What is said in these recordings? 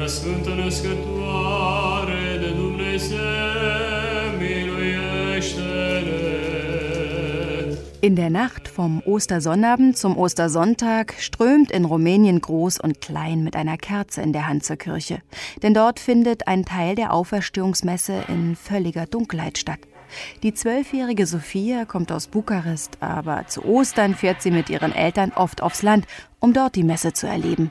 prea sfântă născătoare de Dumnezeu, miluiește-ne. In der Nacht vom Ostersonnabend zum Ostersonntag strömt in Rumänien Groß und Klein mit einer Kerze in der Hand zur Kirche. Denn dort findet ein Teil der Auferstehungsmesse in völliger Dunkelheit statt. Die 12-jährige Sophia kommt aus Bukarest, aber zu Ostern fährt sie mit ihren Eltern oft aufs Land, um dort die Messe zu erleben.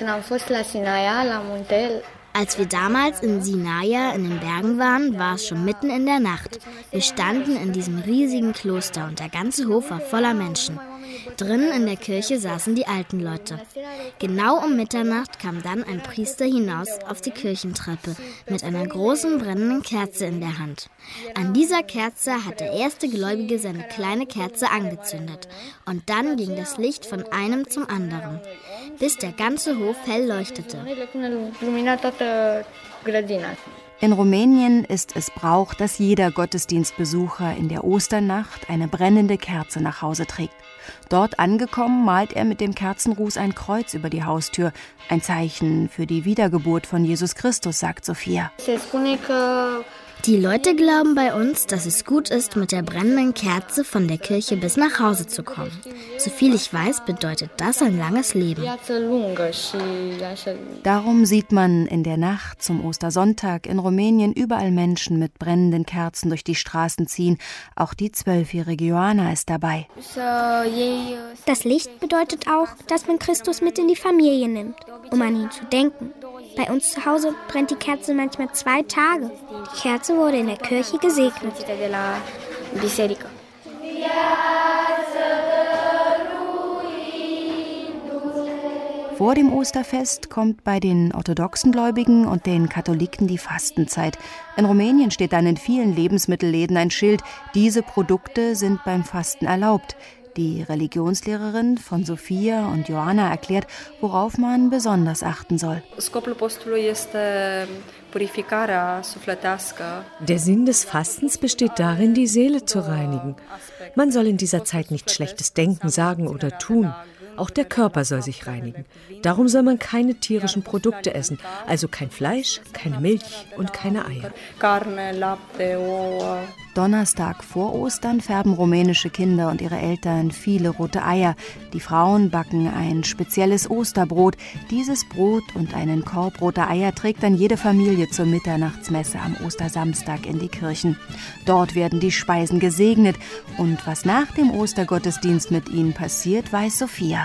Als wir damals in Sinaia in den Bergen waren, war es schon mitten in der Nacht. Wir standen in diesem riesigen Kloster und der ganze Hof war voller Menschen. Drinnen in der Kirche saßen die alten Leute. Genau um Mitternacht kam dann ein Priester hinaus auf die Kirchentreppe mit einer großen brennenden Kerze in der Hand. An dieser Kerze hat der erste Gläubige seine kleine Kerze angezündet. Und dann ging das Licht von einem zum anderen, bis der ganze Hof hell leuchtete. In Rumänien ist es Brauch, dass jeder Gottesdienstbesucher in der Osternacht eine brennende Kerze nach Hause trägt. Dort angekommen, malt er mit dem Kerzenruß ein Kreuz über die Haustür. Ein Zeichen für die Wiedergeburt von Jesus Christus, sagt Sophia. Die Leute glauben bei uns, dass es gut ist, mit der brennenden Kerze von der Kirche bis nach Hause zu kommen. Soviel ich weiß, bedeutet das ein langes Leben. Darum sieht man in der Nacht zum Ostersonntag in Rumänien überall Menschen mit brennenden Kerzen durch die Straßen ziehen. Auch die 12-jährige Johanna ist dabei. Das Licht bedeutet auch, dass man Christus mit in die Familie nimmt, um an ihn zu denken. Bei uns zu Hause brennt die Kerze manchmal 2 Tage. Die Kerze wurde in der Kirche gesegnet. Vor dem Osterfest kommt bei den orthodoxen Gläubigen und den Katholiken die Fastenzeit. In Rumänien steht dann in vielen Lebensmittelläden ein Schild: Diese Produkte sind beim Fasten erlaubt. Die Religionslehrerin von Sophia und Johanna erklärt, worauf man besonders achten soll. Der Sinn des Fastens besteht darin, die Seele zu reinigen. Man soll in dieser Zeit nichts Schlechtes denken, sagen oder tun. Auch der Körper soll sich reinigen. Darum soll man keine tierischen Produkte essen, also kein Fleisch, keine Milch und keine Eier. Donnerstag vor Ostern färben rumänische Kinder und ihre Eltern viele rote Eier. Die Frauen backen ein spezielles Osterbrot. Dieses Brot und einen Korb roter Eier trägt dann jede Familie zur Mitternachtsmesse am Ostersamstag in die Kirchen. Dort werden die Speisen gesegnet. Und was nach dem Ostergottesdienst mit ihnen passiert, weiß Sophia.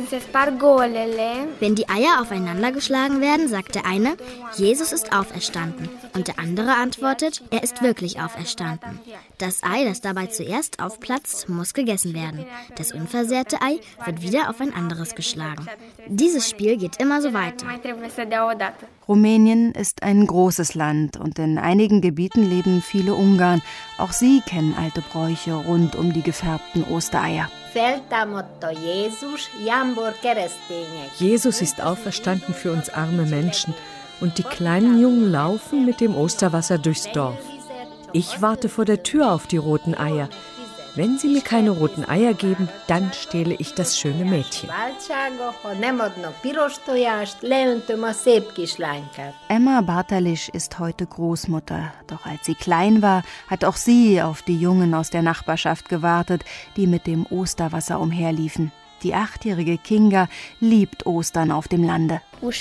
Wenn die Eier aufeinander geschlagen werden, sagt der eine, Jesus ist auferstanden. Und der andere antwortet, er ist wirklich auferstanden. Das Ei, das dabei zuerst aufplatzt, muss gegessen werden. Das unversehrte Ei wird wieder auf ein anderes geschlagen. Dieses Spiel geht immer so weiter. Rumänien ist ein großes Land und in einigen Gebieten leben viele Ungarn. Auch sie kennen alte Bräuche rund um die gefärbten Ostereier. Jesus ist auferstanden für uns arme Menschen und die kleinen Jungen laufen mit dem Osterwasser durchs Dorf. Ich warte vor der Tür auf die roten Eier. Wenn sie mir keine roten Eier geben, dann stehle ich das schöne Mädchen. Emma Bartalisch ist heute Großmutter. Doch als sie klein war, hat auch sie auf die Jungen aus der Nachbarschaft gewartet, die mit dem Osterwasser umherliefen. Die 8-jährige Kinga liebt Ostern auf dem Lande.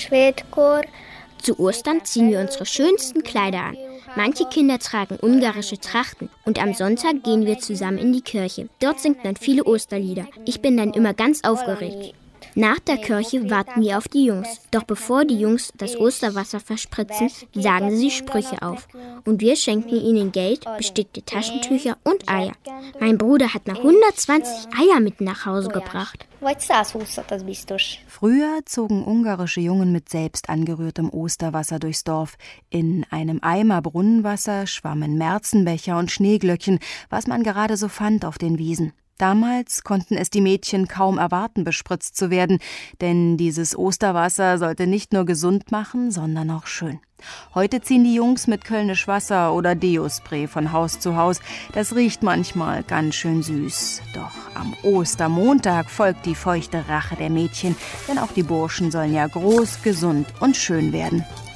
Zu Ostern ziehen wir unsere schönsten Kleider an. Manche Kinder tragen ungarische Trachten und am Sonntag gehen wir zusammen in die Kirche. Dort singt man viele Osterlieder. Ich bin dann immer ganz aufgeregt. Nach der Kirche warten wir auf die Jungs. Doch bevor die Jungs das Osterwasser verspritzen, sagen sie Sprüche auf. Und wir schenken ihnen Geld, bestickte Taschentücher und Eier. Mein Bruder hat noch 120 Eier mit nach Hause gebracht. Früher zogen ungarische Jungen mit selbst angerührtem Osterwasser durchs Dorf. In einem Eimer Brunnenwasser schwammen Märzenbecher und Schneeglöckchen, was man gerade so fand auf den Wiesen. Damals konnten es die Mädchen kaum erwarten, bespritzt zu werden, denn dieses Osterwasser sollte nicht nur gesund machen, sondern auch schön. Heute ziehen die Jungs mit Kölnisch Wasser oder Deo-Spray von Haus zu Haus. Das riecht manchmal ganz schön süß. Doch am Ostermontag folgt die feuchte Rache der Mädchen, denn auch die Burschen sollen ja groß, gesund und schön werden.